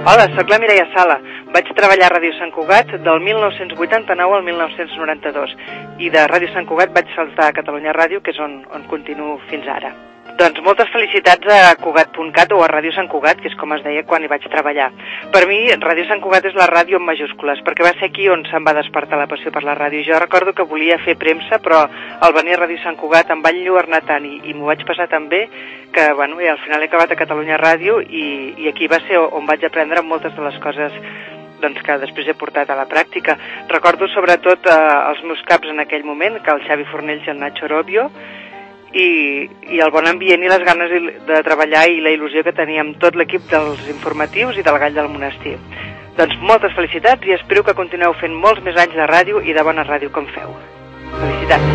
Hola, sóc la Mireia Sala. Vaig treballar a Ràdio Sant Cugat del 1989 al 1992 i de Ràdio Sant Cugat vaig saltar a Catalunya Ràdio, que és on continuo fins ara. Doncs moltes felicitats a Cugat.cat o a Ràdio Sant Cugat, que és com es deia quan hi vaig treballar. Per mi, Ràdio Sant Cugat és la ràdio en majúscules, perquè va ser aquí on se'm va despertar la passió per la ràdio. Jo recordo que volia fer premsa, però al venir a Ràdio Sant Cugat em va enlluernar tant i m'ho vaig passar tan bé que, bueno, al final he acabat a Catalunya Ràdio i aquí va ser on vaig aprendre moltes de les coses doncs, que després he portat a la pràctica. Recordo sobretot els meus caps en aquell moment, que el Xavi Fornells i el Nacho Orobio, i el bon ambient i les ganes de treballar i la il·lusió que teníem tot l'equip dels informatius i del Gall del Monestir. Doncs moltes felicitats i espero que continueu fent molts més anys de ràdio i de bona ràdio com feu. Felicitats!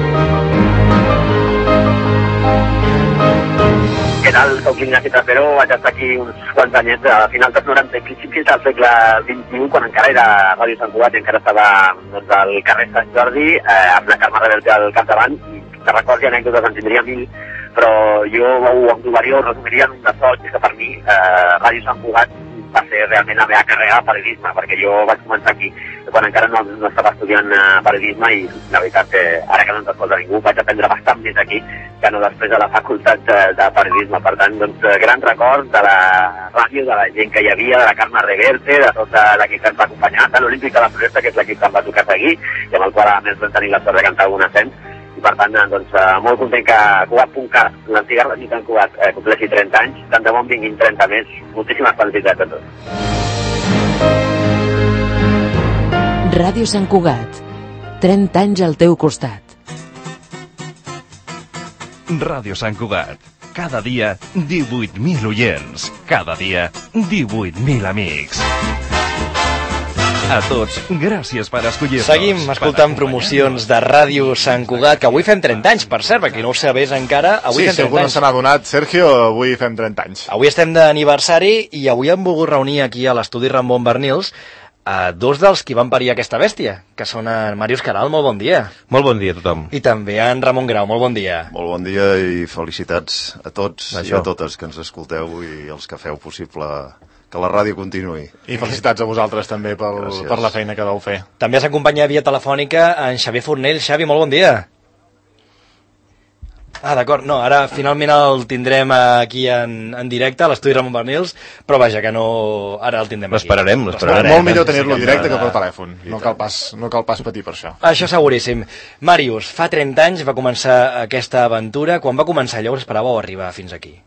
Què tal? Soc Ignasi Trapero, vaig estar aquí uns quants anyets a finals dels 90 i principis del segle XXI, quan encara era Ràdio Sant Cugat i encara estava doncs, al carrer Sant Jordi, amb la Carme Reverte al capdavant. De records i anècdotes en tindria 1000, però jo ho englobaria o resumiria en un de sol, que per mi Ràdio Sant Cugat va ser realment la meva carrera de periodisme, perquè jo vaig començar aquí quan encara no estava estudiant periodisme i la veritat que ara que no ens escolta ningú vaig aprendre bastant més aquí que no després de la facultat de periodisme. Per tant, doncs, gran record de la ràdio, de la gent que hi havia, de la Carme Reverte, de tot l'equip que ens va acompanyar, de l'Olímpic de la Floresta, que és l'equip que em va tocar seguir i amb el qual a més vam tenir la sort de cantar algun ascens. I per tant, doncs, molt content que Cugat.cat, l'antiga Ràdio Sant Cugat, compleixi 30 anys, tant de bon vinguin 30 més. Moltíssimes felicitats a tots. Ràdio Sant Cugat, 30 anys al teu costat. Ràdio Sant Cugat, cada dia 18.000 oients, cada dia 18.000 amics. A tots, gràcies per escollir-nos. Seguim escoltant promocions de Ràdio Sant Cugat, que avui fem 30 anys, per cert, perquè no ho sabés encara. Avui sí, si algú no se n'ha adonat, Sergio, avui fem 30 anys. Avui estem d'aniversari i avui hem volgut reunir aquí a l'estudi Ramon Bernils a dos dels qui van parir aquesta bèstia, que són en Màrius Caral. Molt bon dia. Molt bon dia a tothom. I també en Ramon Grau. Molt bon dia. Molt bon dia i felicitats a tots i a totes que ens escolteu i els que feu possible que la ràdio continuï. I felicitats a vosaltres també per la feina que deu fer. També s'acompanya via telefònica en Xavier Fornell. Xavi, molt bon dia. D'acord, no, ara finalment el tindrem aquí en directe a l'estudi Ramon Bernils, però vaja, que no... Ara el tindrem aquí. L'esperarem. Molt millor tenir-lo directe que per telèfon. No cal pas patir per això. Això seguríssim. Màrius, fa 30 anys va començar aquesta aventura. Quan va començar allò us esperàveu arribar fins aquí?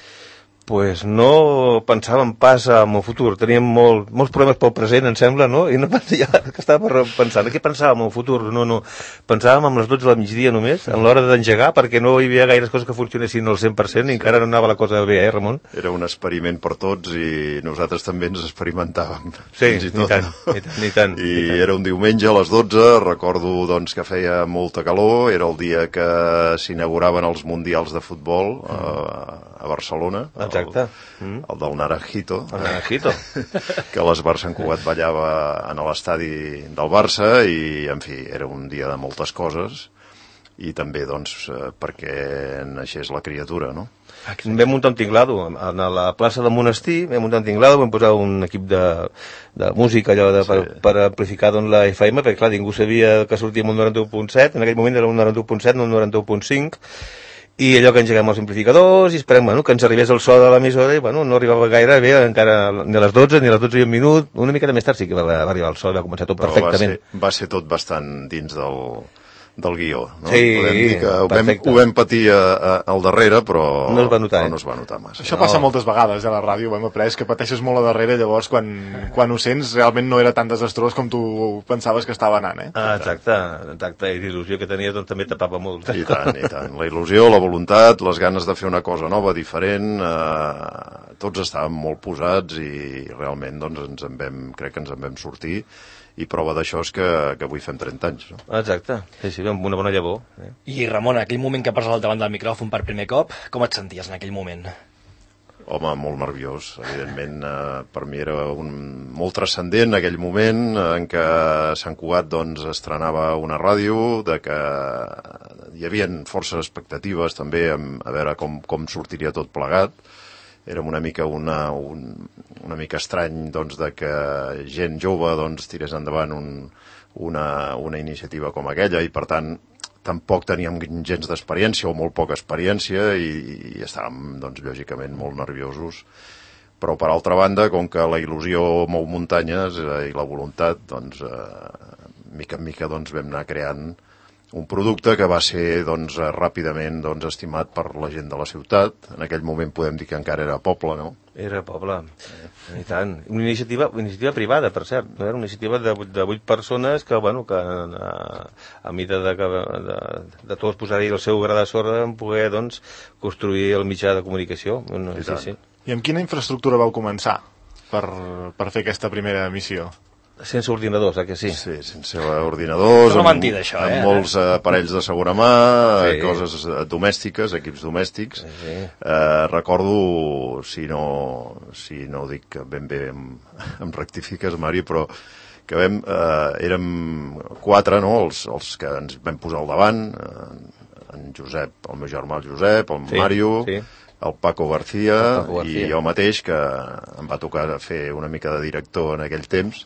Pues no pensàvem pas en el futur, teníem molts problemes pel present, em sembla, no? I no ja que estava pensant, què pensàvem en el futur? No, pensàvem en les 12 del migdia només, en l'hora d'engegar, perquè no hi havia gaires coses que funcionessin al 100% i encara no anava la cosa bé, Ramon? Era un experiment per tots i nosaltres també ens experimentàvem. Sí, ni tant. I era un diumenge a les 12, recordo doncs que feia molta calor, era el dia que s'inauguraven els mundials de futbol a Barcelona. Exacte. El del Naranjito. El Naranjito. Que l'Esbar Sant Cugat ballava en l'estadi del Barça i, en fi, era un dia de moltes coses i també, doncs, perquè naixés la criatura, no? Vam muntar un tinglado a la plaça del Monestir, vam muntar un tinglado, vam posar un equip de música allò per amplificar doncs, la FM, perquè clar, ningú sabia que sortíem un 91.7, en aquell moment era un 91.7, no un 91.5, i allò que engegem els amplificadors i esperem que ens arribés el so de l'emissora i no arribava gaire bé, encara ni a les 12 ni a les 12 i un minut, una mica més tard sí que va arribar el so, va començar tot perfectament. Va ser tot bastant dins del guió, no? Sí, podem dir que ho vam patir al darrere, però no es va notar, no es va notar massa. Això passa moltes vegades a la ràdio, ho hem après, que pateixes molt a darrere, llavors quan ho sents realment no era tan desastrós com tu pensaves que estava anant, Exacte, i l'il·lusió que tenia doncs, també tapava molt. I tant. La il·lusió, la voluntat, les ganes de fer una cosa nova, diferent, tots estàvem molt posats i realment doncs, crec que ens en vam sortir. I prova d'això és que avui fem 30 anys, no? Exacte, sí, amb una bona llavor. I Ramon, aquell moment que passes al davant del micròfon per primer cop, com et senties en aquell moment? Home, molt nerviós, evidentment. Per mi era molt transcendent aquell moment en què Sant Cugat doncs, estrenava una ràdio, de que hi havia forces expectatives també a veure com sortiria tot plegat. érem una mica estrany doncs, de que gent jove doncs, tirés endavant una iniciativa com aquella, i per tant tampoc teníem gens d'experiència o molt poca experiència, i estàvem doncs, lògicament molt nerviosos. Però per altra banda, com que la il·lusió mou muntanyes i la voluntat, doncs mica en mica doncs, vam anar creant un producte que va ser doncs, ràpidament doncs, estimat per la gent de la ciutat. En aquell moment podem dir que encara era poble, no? Era poble, i tant. Una iniciativa privada, per cert. Una iniciativa de 8 persones que, bueno, que a mida de tots posar-hi el seu gra de sorra en poder doncs, construir el mitjà de comunicació. Bueno, sí. I amb quina infraestructura vau començar per fer aquesta primera missió? Sense ordinadors, que sí? Sí, sense ordinadors, no mentida, això, amb molts aparells de segona mà, coses domèstiques, equips domèstics. Sí. Recordo, si no dic ben bé em rectifiques, Mari, però que érem 4, no?, els que ens vam posar al davant, en Josep, el meu germà el Josep, el Mario, el Paco García, i jo mateix, que em va tocar fer una mica de director en aquell temps.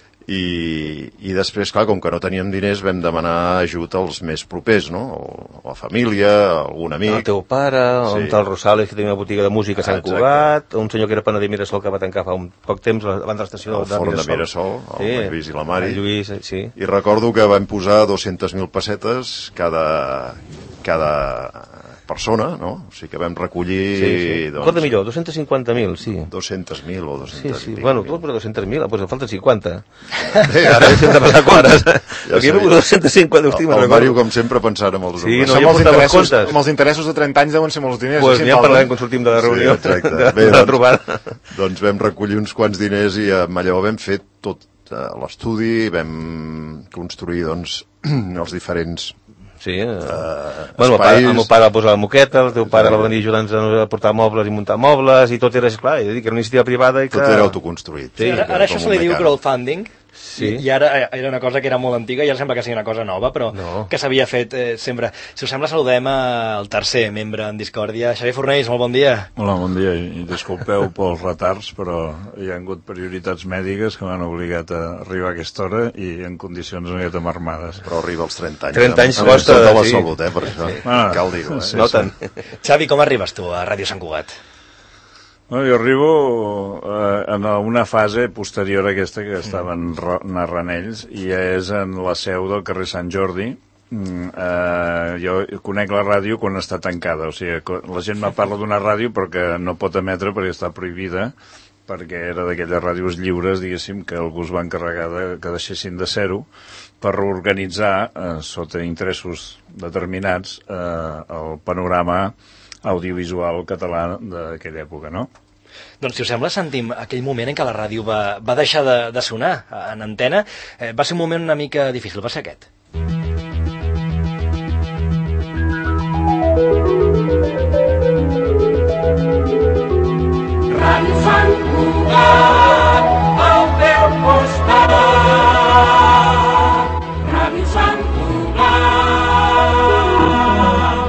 I després, clar, com que no teníem diners, vam demanar ajut als més propers, no? La família, algun amic. El teu pare, un tal Rosales, que tenia una botiga de música a Sant Cugat, un senyor que era panadí Mirasol, que va tancar fa un poc temps davant de l'estació de Mirasol. El forn de Mirasol, el Lluís i la Mari. El Lluís, sí. I recordo que vam posar 200.000 pessetes cada persona, no? O sigui que vam recollir... Sí. Doncs, Recorda millor, 250.000, sí. 200.000 o 200.000. Sí. Bueno, tu vas posar 200.000, doncs falten 50. Ara hem de passar quadres. Aquí hem posat 250, hosti, el Mario, com sempre, pensant amb els... Sí, no, jo portava els comptes. Amb els interessos de 30 anys deuen ser molts diners. Pues ja parlarem quan sortim de la reunió. Sí, exacte. Bé, doncs vam recollir uns quants diners i amb allò vam fer tot l'estudi, vam construir doncs els diferents... Sí, bueno, el meu pare va posar la moqueta, el teu pare va venir ajudant a portar mobles i muntar mobles, i tot era, esclar, que era una iniciativa privada i que... Tot era autoconstruït. Sí, ara això se li diu crowdfunding, sí. I ara era una cosa que era molt antiga, i ara sembla que sigui una cosa nova, però que s'havia fet sempre. Si us sembla, saludem al tercer membre en discòrdia, Xavier Fornells, molt bon dia. Hola, bon dia, i disculpeu pels retards, però hi ha hagut prioritats mèdiques que m'han obligat a arribar a aquesta hora i en condicions una miqueta marmades. Però arriba als 30 anys. 30 anys costa de la salut, per això. Cal dir-ho. Noten. Xavi, com arribes tu a Ràdio Sant Cugat? Bueno, jo arribo en una fase posterior a aquesta que estaven narrant ells, i és en la seu del carrer Sant Jordi. Jo conec la ràdio quan està tancada, o sigui, la gent me parla d'una ràdio però que no pot emetre perquè està prohibida, perquè era d'aquelles ràdios lliures, diguéssim, que algú es va encarregar que deixessin de ser-ho per reorganitzar, sota interessos determinats, el panorama audiovisual català d'aquella època, no? Doncs, si us sembla, sentim aquell moment en què la ràdio va deixar de sonar en antena. Va ser un moment una mica difícil, va ser aquest. Ràdio Sant Cugat, al teu costat. Ràdio Sant Cugat.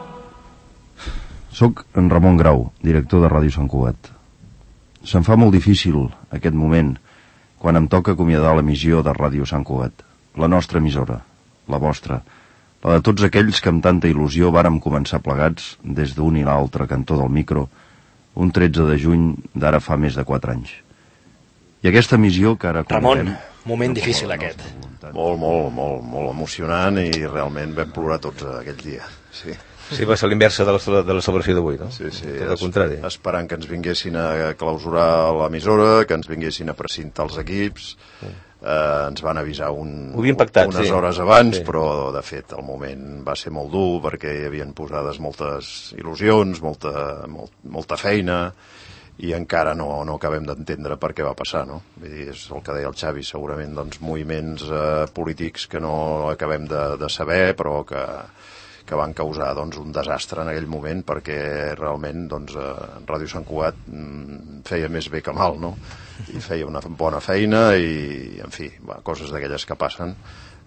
Soc en Ramon Grau, director de Ràdio Sant Cugat. Se'm fa molt difícil aquest moment quan em toca acomiadar l'emissió de Ràdio Sant Cugat, la nostra emissora, la vostra, la de tots aquells que amb tanta il·lusió vàrem començar plegats des d'un i l'altre cantó del micro un 13 de juny d'ara fa més de 4 anys. I aquesta missió que ara... Ramon, moment difícil aquest. Molt emocionant, i realment vam plorar tots aquell dia, sí. Sí, va ser l'inversa de la celebració d'avui, no? Sí, tot el contrari. Esperant que ens vinguessin a clausurar l'emissora, que ens vinguessin a precintar els equips. Ens van avisar unes hores abans, però de fet el moment va ser molt dur perquè hi havien posades moltes il·lusions, molta feina, i encara no acabem d'entendre per què va passar, no? Vull dir, és el que deia el Xavi, segurament doncs, moviments polítics que no acabem de saber, però que van causar doncs, un desastre en aquell moment, perquè realment doncs, Ràdio Sant Cugat feia més bé que mal, no? I feia una bona feina i, en fi, coses d'aquelles que passen.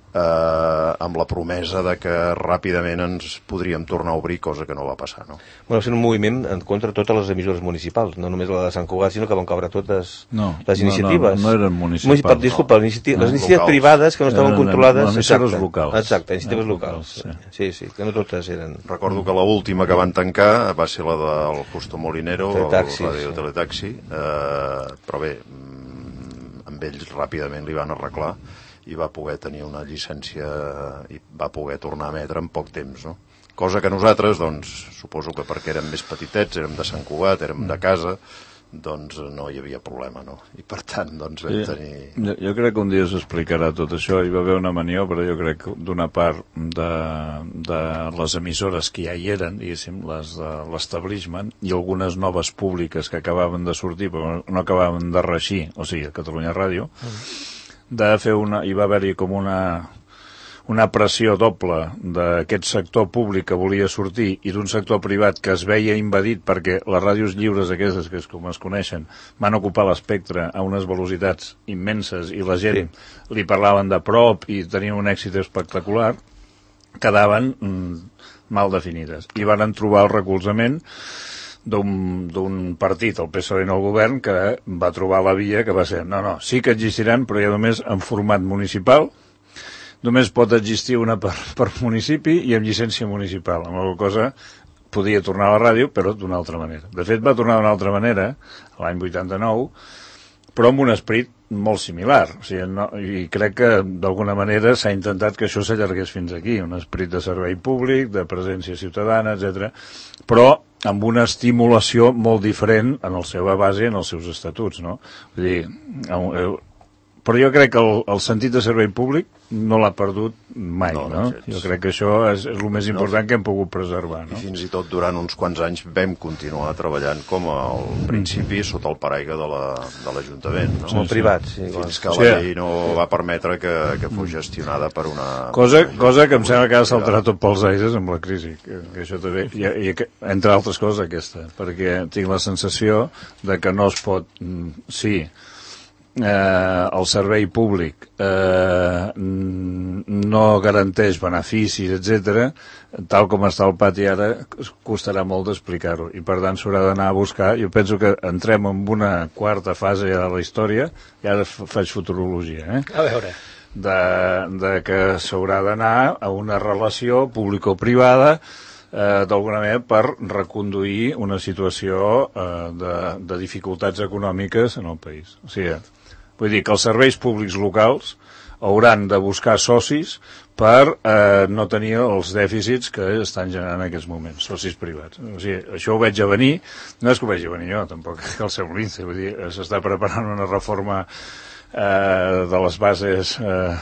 amb la promesa de que ràpidament ens podríem tornar a obrir, cosa que no va passar, no? Bueno, va ser un moviment en contra de totes les emissores municipals, no només la de Sant Cugat, sinó que van cobrar totes les iniciatives. No eren municipals. Disculpa, les iniciatives privades que no estaven controlades. Emissores locals. Exacte, iniciatives locals. Sí, que no totes eren... Recordo que l'última que van tancar va ser la del Justo Molinero, el Radio Teletaxi, però bé, amb ells ràpidament li van arreglar i va poder tenir una llicència i va poder tornar a emetre en poc temps, no? Cosa que nosaltres, doncs, suposo que perquè érem més petitets, érem de Sant Cugat, érem de casa, doncs no hi havia problema, no? I per tant, doncs vam tenir... Jo crec que un dia s'explicarà tot això. Hi va haver una maniobra, jo crec, d'una part de les emissores que ja hi eren, diguéssim, les de l'establishment, i algunes noves públiques que acabaven de sortir, però no acabaven de reeixir, o sigui, a Catalunya Ràdio, de fer hi va haver-hi com una pressió doble d'aquest sector públic que volia sortir i d'un sector privat que es veia invadit perquè les ràdios lliures aquestes, que és com es coneixen, van ocupar l'espectre a unes velocitats immenses i la gent li parlaven de prop i tenien un èxit espectacular, quedaven mal definides i van trobar el recolzament d'un partit, el PSOE en el govern, que va trobar la via que va ser, no, sí que existiran, però ja només en format municipal, només pot existir una per municipi i amb llicència municipal, amb la cosa podia tornar a la ràdio, però d'una altra manera. De fet, va tornar d'una altra manera, l'any 89, però amb un esperit molt similar. O sigui, i crec que d'alguna manera s'ha intentat que això s'allargués fins aquí, un esperit de servei públic, de presència ciutadana, etc. Però amb una estimulació molt diferent en la seva base i en els seus estatuts, no? Vull dir, però jo crec que el sentit de servei públic no l'ha perdut mai, no? Jo crec que això és el més important que hem pogut preservar, no? I fins i tot durant uns quants anys vam continuar treballant com al principi sota el paraigua de l'Ajuntament, no? Molt privat, sí. Fins que la llei no va permetre que fos gestionada per una... Cosa que em sembla que ha saltat tot pels aires amb la crisi, que això també, i entre altres coses aquesta, perquè tinc la sensació de que no es pot, el servei públic no garanteix beneficis, etc. Tal com està el pati ara, costarà molt d'explicar-ho i per tant s'haurà d'anar a buscar. Jo penso que entrem en una quarta fase de la història, i ara faig futurologia, A veure. De que s'haurà d'anar a una relació público-privada d'alguna manera per reconduir una situació de dificultats econòmiques en el país. O sigui, vull dir que els serveis públics locals hauran de buscar socis per no tenir els dèficits que estan generant en aquests moments, socis privats. O sigui, això ho veig a venir, no és que ho veig a venir jo, tampoc cal ser un lince, vull dir, s'està preparant una reforma de les bases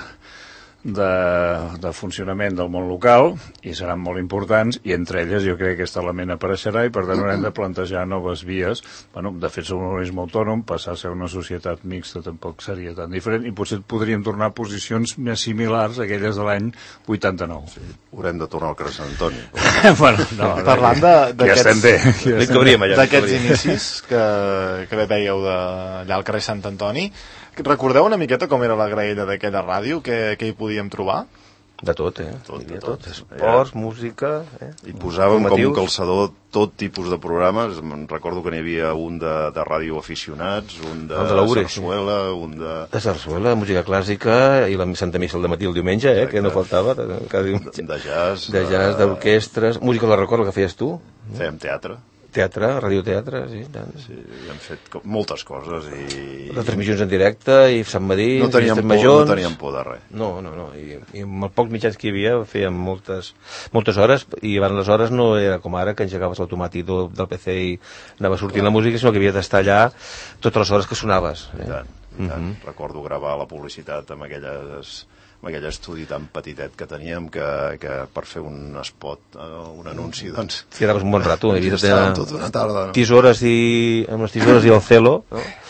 de funcionament del món local i seran molt importants i entre elles jo crec que aquest element apareixerà i per tant haurem de plantejar noves vies. Bueno, de fet som un organisme autònom, passar a ser una societat mixta tampoc seria tan diferent i potser podríem tornar a posicions més similars a aquelles de l'any 89. Sí, haurem de tornar al carrer Sant Antoni. Bueno, no, parlant d'aquests inicis que dèieu allà al carrer Sant Antoni, recordeu una miqueta com era la graella d'aquella ràdio? Què hi podíem trobar? De tot, tot. Esports, música... I posàvem com un calçador tot tipus de programes. Recordo que n'hi havia un de ràdio aficionats, un de sarsuela, un de... De sarsuela, de música clàssica, i la Santa Missa al matí el diumenge, que no faltava. De jazz. De jazz, d'orquestres... Música la recordo que feies tu? Fèiem teatre. Teatre, radioteatre, sí. Sí, hem fet moltes coses i... Les transmissions en directe i Sant Madí, no teníem por de res. No, i amb els pocs mitjans que hi havia fèiem moltes hores i abans les hores no era com ara que engegaves l'automàtic del PC i anava sortint la música, sinó que havia d'estar allà totes les hores que sonaves. I tant. Recordo gravar la publicitat amb aquell estudi tan petitet que teníem que per fer un spot, un anunci, doncs... Sí, anaves un bon rato. Estàvem tota una tarda, no? Amb les tisores i el celo, no?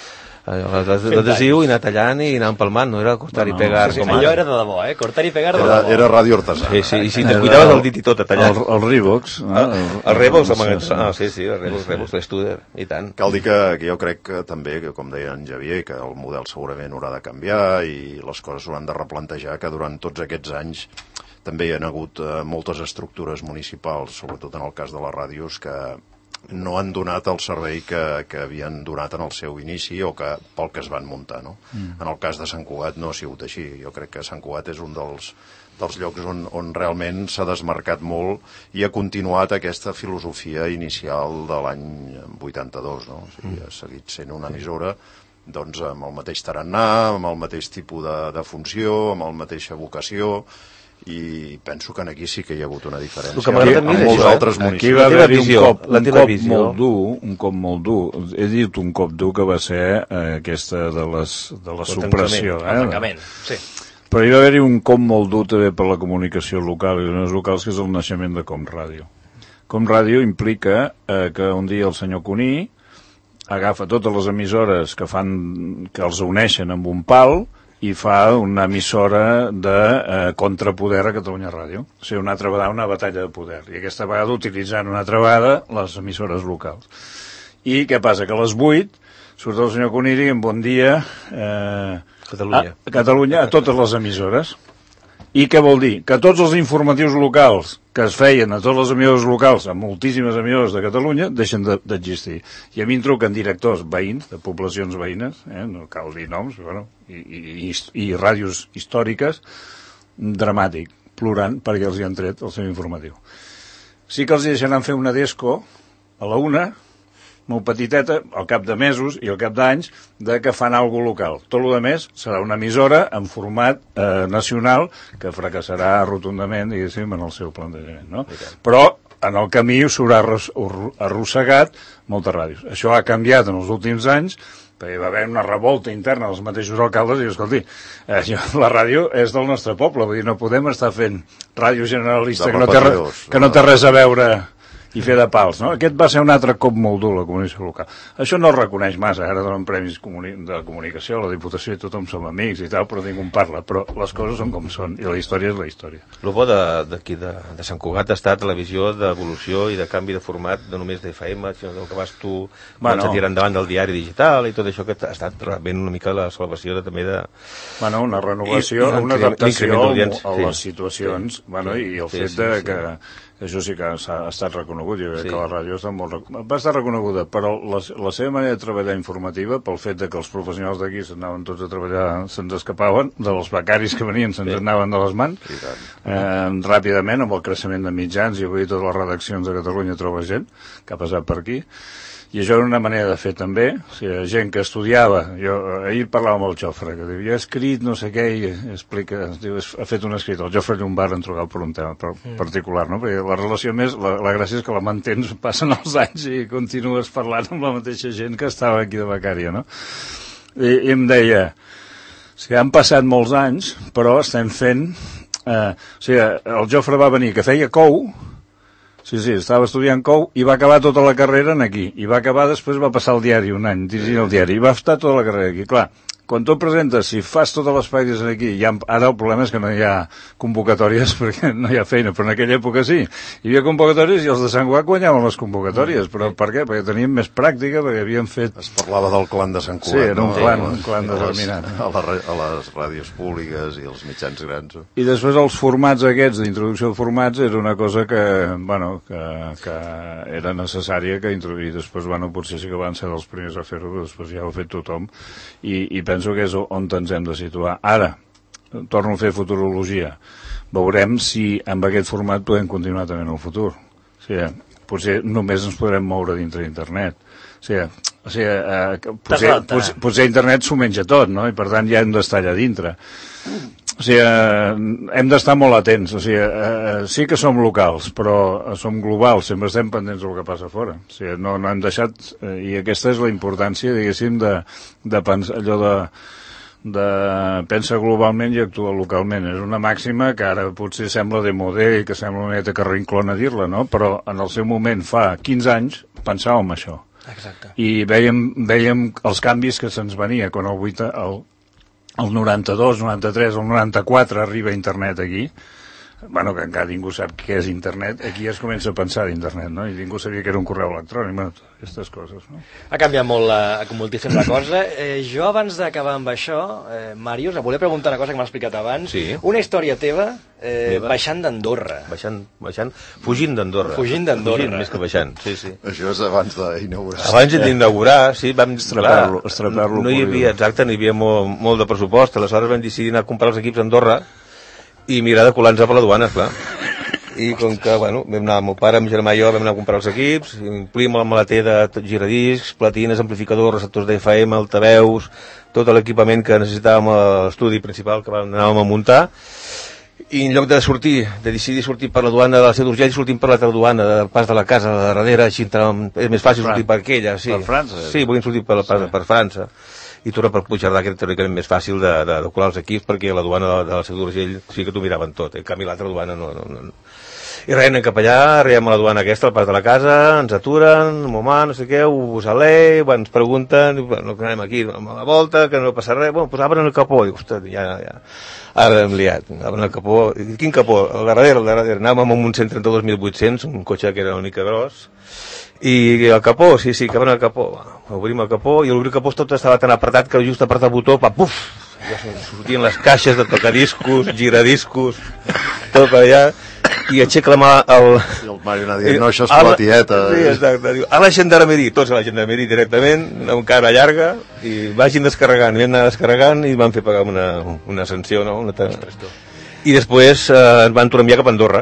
l'adhesiu i anar tallant i anar empalmant, no era cortar i pegar. Allò era de debò, cortar i pegar de debò. Era ràdio artesà. Sí, i si te cuidaves el dit i tot a tallar. El Reeboks. El Reeboks, sí, el Reeboks, l'Studer, i tant. Cal dir que jo crec que també, que com deia en Javier, que el model segurament haurà de canviar i les coses s'hauran de replantejar, que durant tots aquests anys també hi ha hagut moltes estructures municipals, sobretot en el cas de les ràdios, que no han donat el servei que havien donat en el seu inici o pel que es van muntar, no? En el cas de Sant Cugat no ha sigut així. Jo crec que Sant Cugat és un dels llocs on realment s'ha desmarcat molt i ha continuat aquesta filosofia inicial de l'any 82, no? O sigui, ha seguit sent una emissora doncs, amb el mateix tarannà, amb el mateix tipus de funció, amb la mateixa vocació, i penso que aquí sí que hi ha hagut una diferència. Amb molts altres municipis. Aquí va haver-hi un cop molt dur. He dit un cop dur que va ser aquesta de la supressió. El tancament, sí. Però hi va haver-hi un cop molt dur també per la comunicació local i les locals, que és el naixement de Com Ràdio. Com Ràdio implica que un dia el senyor Cuní agafa totes les emissores que els uneixen amb un pal i fa una emissora de contrapoder a Catalunya Ràdio. O sigui, una altra vegada una batalla de poder. I aquesta vegada utilitzant una altra vegada les emissores locals. I què passa? Que a les 8 surt el senyor Cuní i en bon dia Catalunya a totes les emissores. I què vol dir? Que tots els informatius locals que es feien a totes les emissores locals, a moltíssimes emissores de Catalunya, deixen d'existir. I a mi em truquen directors veïns, de poblacions veïnes, no cal dir noms, bueno, i ràdios històriques, dramàtic, plorant perquè els hi han tret el seu informatiu. Sí que els deixaran fer una desco a la 1, molt petiteta, al cap de mesos i al cap d'anys, que fan alguna local. Tot el més serà una emissora en format nacional que fracassarà rotundament, diguéssim, en el seu plantejament, no? Però en el camí s'haurà arrossegat moltes ràdios. Això ha canviat en els últims anys, perquè va haver una revolta interna dels mateixos alcaldes i, escolti, la ràdio és del nostre poble, vull dir, no podem estar fent ràdio generalista que no té res a veure i fer de pals, no? Aquest va ser un altre cop molt dur, la comunicació local. Això no es reconeix massa, ara donen premis de comunicació, la Diputació i tothom som amics i tal, però ningú en parla, però les coses són com són, i la història és la història. El bo d'aquí, de Sant Cugat, ha estat la visió d'evolució i de canvi de format, no només d'FM, sinó del que vas tu a tirar endavant del diari digital i tot això, que ha estat realment una mica la salvació també de... Bueno, una renovació, una adaptació a les situacions, i el fet que això sí que ha estat reconegut, jo crec que la ràdio va estar reconeguda, però la seva manera de treballar informativa, pel fet que els professionals d'aquí s'anaven tots a treballar, se'ns escapaven, dels becaris que venien se'ns anaven de les mans, ràpidament, amb el creixement de mitjans, i avui totes les redaccions de Catalunya troba gent que ha passat per aquí, i això era una manera de fer també, o sigui, gent que estudiava, ahir parlava amb el Jofre, que diu, jo he escrit no sé què, i explica, diu, ha fet un escrit, el Jofre Llombard en trucava per un tema particular, no? Perquè la relació més, la gràcia és que la mantens, passen els anys i continues parlant amb la mateixa gent que estava aquí de becària, no? I em deia, o sigui, han passat molts anys, però estem fent, o sigui, el Jofre va venir, que feia cou. Sí, estava estudiant cou i va acabar tota la carrera aquí. I va acabar, després va passar al diari un any, dirigint el diari, i va estar tota la carrera aquí. Clar, quan tu et presentes, si fas totes les pràctiques aquí, ara el problema és que no hi ha convocatòries perquè no hi ha feina, però en aquella època sí. Hi havia convocatòries i els de Sant Cugat guanyaven les convocatòries, però per què? Perquè teníem més pràctica, perquè havíem fet... Es parlava del clan de Sant Cugat. Sí, era un clan determinat. A les ràdios públiques i els mitjans grans. I després els formats aquests, d'introducció de formats, era una cosa que era necessària que introduir. Després, potser sí que van ser els primers a fer-ho, però després ja ho ha fet tothom. I penso que és on ens hem de situar. Ara, torno a fer futurologia. Veurem si amb aquest format podem continuar també en el futur. O sigui, potser només ens podrem moure dintre d'internet. O sigui, potser internet s'ho menja tot, no? I per tant ja hem d'estar allà dintre. O sigui, hem d'estar molt atents. O sigui, sí que som locals, però som globals, sempre estem pendents del que passa fora. O sigui, no hem deixat... I aquesta és la importància, diguéssim, de pensar allò de pensa globalment i actua localment. És una màxima que ara potser sembla de modè i que sembla una mica que rinclona dir-la, no? Però en el seu moment, fa 15 anys, pensàvem això. Exacte. I vèiem els canvis que se'ns venia quan el 92, 93, el 94 arriba internet aquí. Bueno, que encara ningú sap què és internet. Aquí es comença a pensar d'internet, no? I ningú sabia que era un correu electrònic, bueno, aquestes coses, no? Ha canviat moltíssim la cosa. Jo, abans d'acabar amb això, Màrius, et volia preguntar una cosa que m'ha explicat abans. Sí. Una història teva baixant d'Andorra. Baixant, fugint d'Andorra. Fugint d'Andorra. Fugint més que baixant, sí. Això és abans d'inaugurar. Abans d'inaugurar, sí, vam estrapar-lo. No hi havia molt de pressupost, aleshores vam decidir anar a comprar els equips a Andorra i mirar de colar-nos per la duana, esclar. I com que, bueno, vam anar, el meu pare, el meu germà i jo, vam anar a comprar els equips, omplim el maleter de giradiscs, platines, amplificadors, receptors d'FM, altaveus, tot l'equipament que necessitàvem a l'estudi principal que anàvem a muntar, i en lloc de decidir sortir per la duana de la Seu d'Urgell, sortim per l'altra duana del pas de la casa de darrere, així és més fàcil sortir per aquella, sí. Per França? Sí, volíem sortir per França. I tornar per Puigcerdà, que era teòricament més fàcil de colar els equips, perquè la duana de la Seu d'Urgell sí que t'ho miraven tot, en canvi l'altra duana no. I res, anem cap allà, arribem a la duana aquesta, al pas de la casa, ens aturen, un moment, no sé què, us alé, ens pregunten, bueno, que anem aquí a la volta, que no passa res, bueno, doncs obren el capó, dic, ostres, ja, ara hem liat, obren el capó, quin capó? El darrere, anàvem amb un 132.800, un cotxe que era una mica gros, i el capó, sí, que obren el capó, obrim el capó, i l'obrir el capó tot estava tan apretat que just apretar el botó, puf, ja sortien les caixes de tocadiscos, giradiscos, tot per allà, i aixeca la mà I el Mario anà dient, no, això és per la tieta. Sí, exacte. Diu, a la gendarmeria, tots a la gendarmeria directament, amb cara llarga, i vagin descarregant. I vam anar descarregant i van fer pagar una sanció, no? I després ens van tornar a enviar cap a Andorra.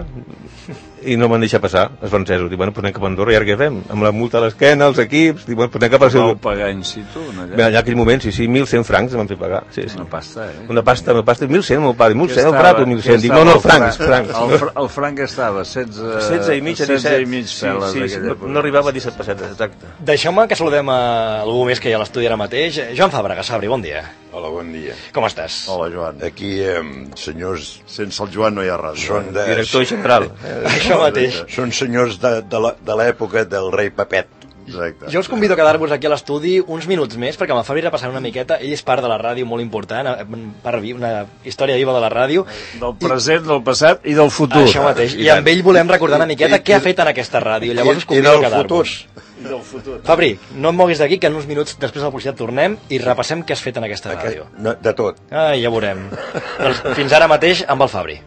I no m'han deixat passar, els francesos. Diu, bueno, doncs anem cap a Andorra, i ara què fem? Amb la multa a l'esquena, els equips, diu, bueno, doncs anem cap a... Vau pagar in situ? Allà en aquell moment, sí, 1.100 francs em van fer pagar. Sí. Una pasta, Una pasta, 1.100, meu pare, 1.100, el prat, 1.100. Dic, no, francs. El franc estava 16 i mig, 17. Sí, no arribava a 17 pessetes, exacte. Deixeu-me que saludem a algú més que hi ha a l'estudi ara mateix. Joan Fàbregas, Fabri, bon dia. Hola, bon dia. Com estàs? Hola, Joan. Aquí, senyors... Sense el Joan no hi ha res. Director general. Això mateix. Són senyors de l'època del rei Pepet. Exacte. Jo us convido a quedar-vos aquí a l'estudi uns minuts més, perquè amb el Fabri repassarà una miqueta. Ell és part de la ràdio molt important, una història viva de la ràdio. Del present, del passat i del futur. Això mateix. I amb ell volem recordar una miqueta què ha fet en aquesta ràdio. Llavors us convido a quedar-vos. I del futur. Fabri, no et moguis d'aquí, que en uns minuts després de la publicitat tornem i repassem què has fet en aquesta ràdio. De tot. Ja veurem. Doncs fins ara mateix amb el Fabri.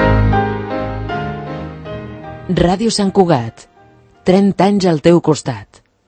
Ràdio Sant Cugat. 30 anys al teu costat.